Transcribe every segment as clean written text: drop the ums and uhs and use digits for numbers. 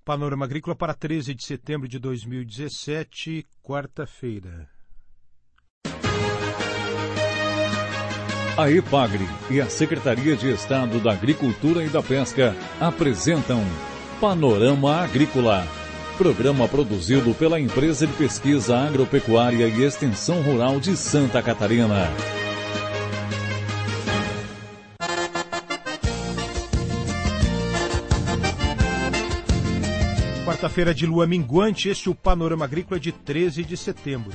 Panorama Agrícola para 13 de setembro de 2017, quarta-feira. A EPAGRE e a Secretaria de Estado da Agricultura e da Pesca apresentam Panorama Agrícola, programa produzido pela Empresa de Pesquisa Agropecuária e Extensão Rural de Santa Catarina. Quarta-feira de lua minguante, este é o Panorama Agrícola de 13 de setembro.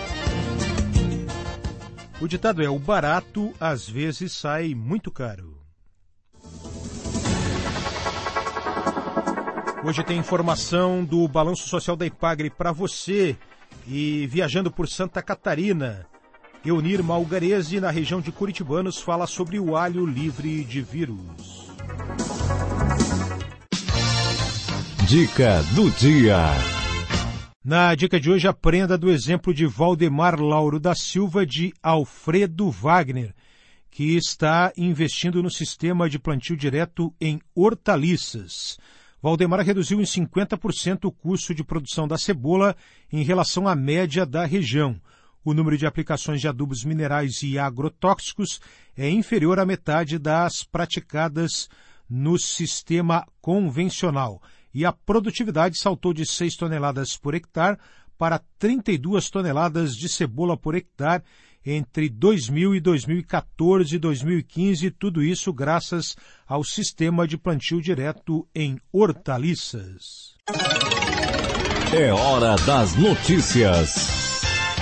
O ditado é: o barato às vezes sai muito caro. Hoje tem informação do Balanço Social da EPAGRE para você. E viajando por Santa Catarina, Eunir Malgarese, na região de Curitibanos, fala sobre o alho livre de vírus. Dica do dia. Na dica de hoje, aprenda do exemplo de Valdemar Lauro da Silva de Alfredo Wagner, que está investindo no sistema de plantio direto em hortaliças. Valdemar reduziu em 50% o custo de produção da cebola em relação à média da região. O número de aplicações de adubos minerais e agrotóxicos é inferior à metade das praticadas no sistema convencional. E a produtividade saltou de 6 toneladas por hectare para 32 toneladas de cebola por hectare entre 2000 e 2014 e 2015, tudo isso graças ao sistema de plantio direto em hortaliças. É hora das notícias.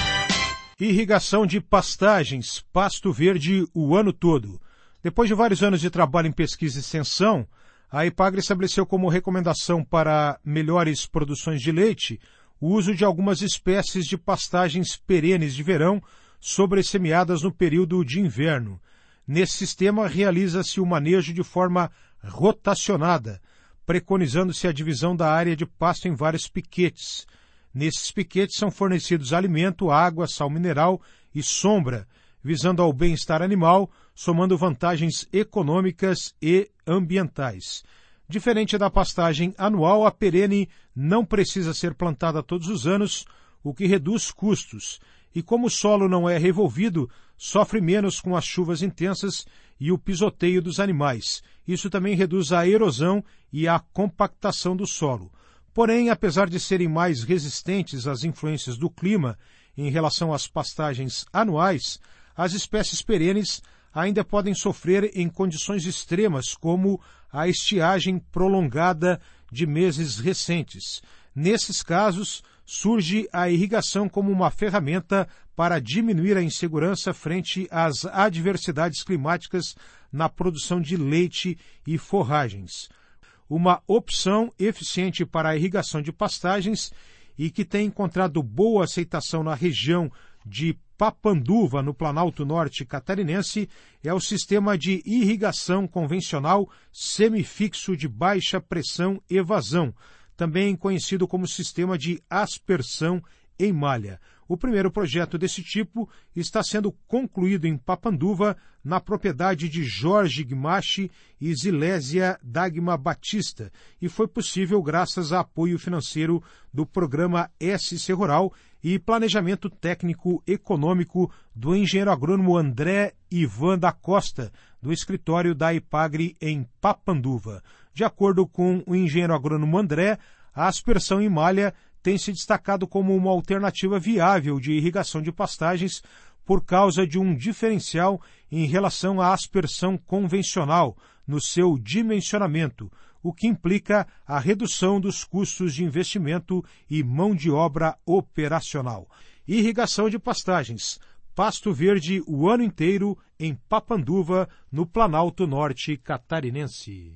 Irrigação de pastagens, pasto verde o ano todo. Depois de vários anos de trabalho em pesquisa e extensão, a EPAGRE estabeleceu como recomendação para melhores produções de leite o uso de algumas espécies de pastagens perenes de verão sobressemeadas no período de inverno. Nesse sistema, realiza-se o manejo de forma rotacionada, preconizando-se a divisão da área de pasto em vários piquetes. Nesses piquetes são fornecidos alimento, água, sal mineral e sombra, visando ao bem-estar animal, somando vantagens econômicas e ambientais. Diferente da pastagem anual, a perene não precisa ser plantada todos os anos, o que reduz custos. E como o solo não é revolvido, sofre menos com as chuvas intensas e o pisoteio dos animais. Isso também reduz a erosão e a compactação do solo. Porém, apesar de serem mais resistentes às influências do clima em relação às pastagens anuais, as espécies perenes ainda podem sofrer em condições extremas, como a estiagem prolongada de meses recentes. Nesses casos, surge a irrigação como uma ferramenta para diminuir a insegurança frente às adversidades climáticas na produção de leite e forragens. Uma opção eficiente para a irrigação de pastagens e que tem encontrado boa aceitação na região de Papanduva, no Planalto Norte catarinense, é o sistema de irrigação convencional semifixo de baixa pressão e vazão, também conhecido como sistema de aspersão em malha. O primeiro projeto desse tipo está sendo concluído em Papanduva, na propriedade de Jorge Gmache e Zilésia Dagma Batista, e foi possível graças a apoio financeiro do programa SC Rural e planejamento técnico econômico do engenheiro agrônomo André Ivan da Costa, do escritório da EPAGRE em Papanduva. De acordo com o engenheiro agrônomo André, a aspersão em malha tem se destacado como uma alternativa viável de irrigação de pastagens por causa de um diferencial em relação à aspersão convencional no seu dimensionamento, o que implica a redução dos custos de investimento e mão de obra operacional. Irrigação de pastagens, pasto verde o ano inteiro em Papanduva, no Planalto Norte catarinense.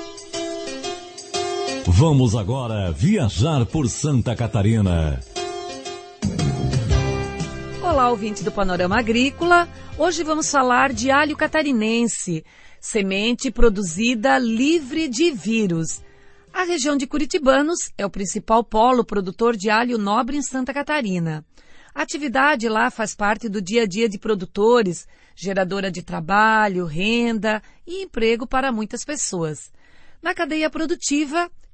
Vamos agora viajar por Santa Catarina. Olá, ouvinte do Panorama Agrícola. Hoje vamos falar de alho catarinense, semente produzida livre de vírus. A região de Curitibanos é o principal polo produtor de alho nobre em Santa Catarina. A atividade lá faz parte do dia a dia de produtores, geradora de trabalho, renda e emprego para muitas pessoas. Na cadeia produtiva,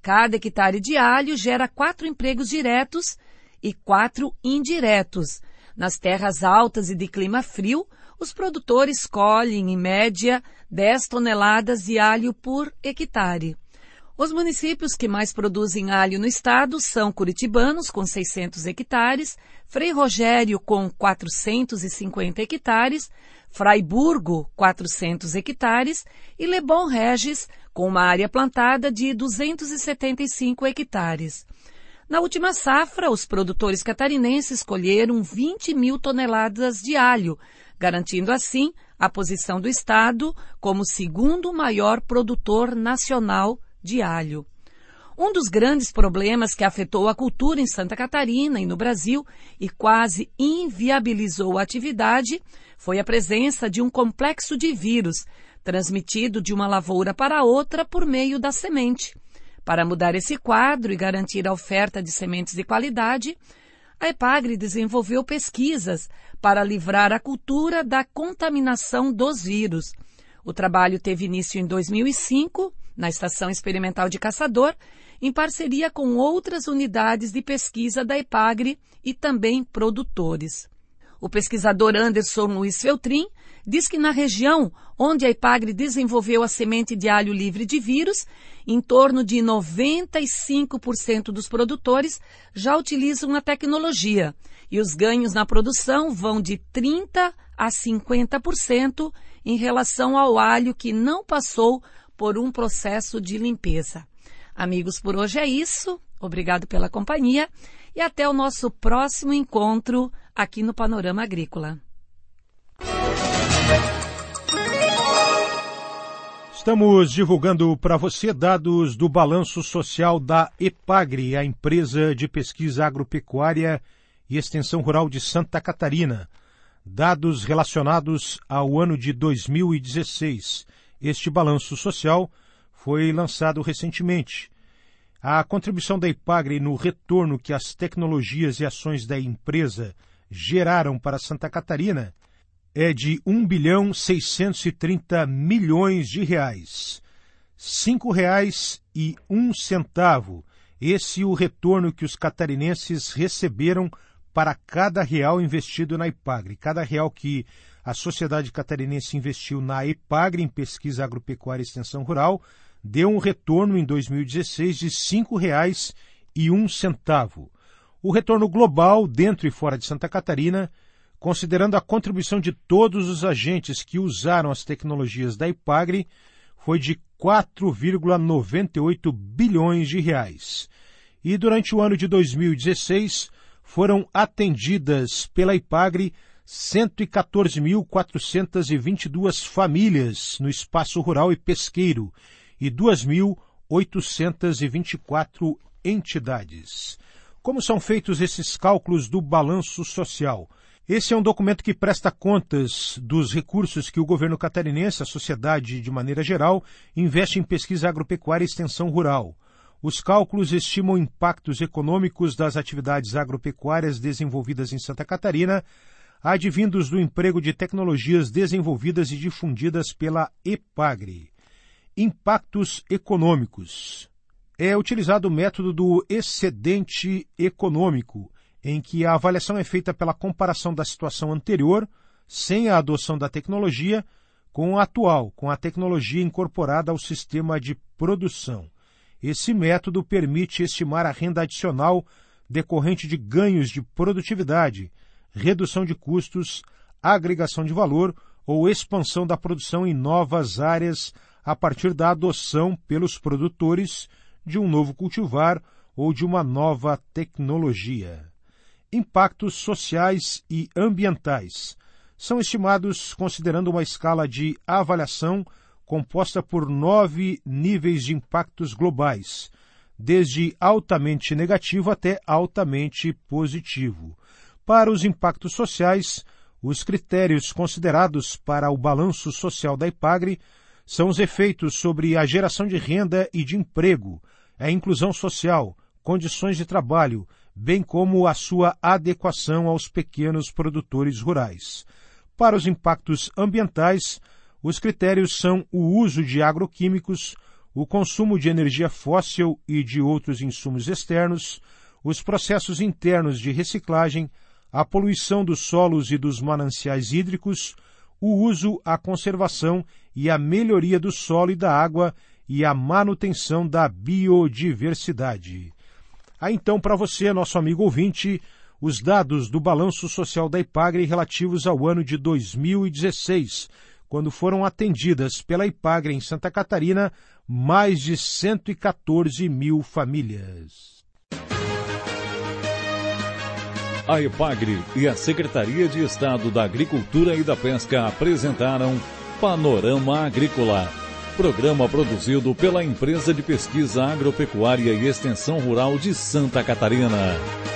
Cada hectare de alho gera 4 empregos diretos e 4 indiretos. Nas terras altas e de clima frio, os produtores colhem, em média, 10 toneladas de alho por hectare. Os municípios que mais produzem alho no estado são Curitibanos, com 600 hectares, Frei Rogério, com 450 hectares, Fraiburgo, 400 hectares, e Lebon Regis, com uma área plantada de 275 hectares. Na última safra, os produtores catarinenses colheram 20 mil toneladas de alho, garantindo assim a posição do estado como segundo maior produtor nacional de alho. Um dos grandes problemas que afetou a cultura em Santa Catarina e no Brasil e quase inviabilizou a atividade foi a presença de um complexo de vírus, transmitido de uma lavoura para outra por meio da semente. Para mudar esse quadro e garantir a oferta de sementes de qualidade, a EPAGRE desenvolveu pesquisas para livrar a cultura da contaminação dos vírus. O trabalho teve início em 2005, na Estação Experimental de Caçador, em parceria com outras unidades de pesquisa da EPAGRE e também produtores. O pesquisador Anderson Luiz Feltrin diz que na região onde a EPAGRE desenvolveu a semente de alho livre de vírus, em torno de 95% dos produtores já utilizam a tecnologia e os ganhos na produção vão de 30% a 50% em relação ao alho que não passou por um processo de limpeza. Amigos, por hoje é isso. Obrigado pela companhia e até o nosso próximo encontro aqui no Panorama Agrícola. Estamos divulgando para você dados do balanço social da EPAGRE, a empresa de pesquisa agropecuária e extensão rural de Santa Catarina. Dados relacionados ao ano de 2016. Este balanço social foi lançado recentemente. A contribuição da EPAGRE no retorno que as tecnologias e ações da empresa geraram para Santa Catarina é de R$1.630 bilhões. R$5,01. Esse é o retorno que os catarinenses receberam para cada real investido na EPAGRE. Cada real que a sociedade catarinense investiu na EPAGRE, em pesquisa agropecuária e extensão rural, deu um retorno em 2016 de R$5,01. O retorno global, dentro e fora de Santa Catarina, considerando a contribuição de todos os agentes que usaram as tecnologias da EPAGRE, foi de R$4,98 bilhões. E durante o ano de 2016, foram atendidas pela EPAGRE 114.422 famílias no espaço rural e pesqueiro e 2.824 entidades. Como são feitos esses cálculos do balanço social? Esse é um documento que presta contas dos recursos que o governo catarinense, a sociedade de maneira geral, investe em pesquisa agropecuária e extensão rural. Os cálculos estimam impactos econômicos das atividades agropecuárias desenvolvidas em Santa Catarina, advindos do emprego de tecnologias desenvolvidas e difundidas pela EPAGRE. Impactos econômicos. É utilizado o método do excedente econômico, em que a avaliação é feita pela comparação da situação anterior, sem a adoção da tecnologia, com a atual, com a tecnologia incorporada ao sistema de produção. Esse método permite estimar a renda adicional decorrente de ganhos de produtividade, redução de custos, agregação de valor ou expansão da produção em novas áreas a partir da adoção pelos produtores de um novo cultivar ou de uma nova tecnologia. Impactos sociais e ambientais são estimados considerando uma escala de avaliação composta por 9 níveis de impactos globais, desde altamente negativo até altamente positivo. Para os impactos sociais, os critérios considerados para o balanço social da EPAGRE são os efeitos sobre a geração de renda e de emprego, a inclusão social, condições de trabalho, bem como a sua adequação aos pequenos produtores rurais. Para os impactos ambientais, os critérios são o uso de agroquímicos, o consumo de energia fóssil e de outros insumos externos, os processos internos de reciclagem, a poluição dos solos e dos mananciais hídricos, o uso, a conservação e a melhoria do solo e da água e a manutenção da biodiversidade. Então, para você, nosso amigo ouvinte, os dados do Balanço Social da Ipagre relativos ao ano de 2016, quando foram atendidas pela Ipagre em Santa Catarina mais de 114 mil famílias. A Ipagre e a Secretaria de Estado da Agricultura e da Pesca apresentaram Panorama Agrícola, programa produzido pela Empresa de Pesquisa Agropecuária e Extensão Rural de Santa Catarina.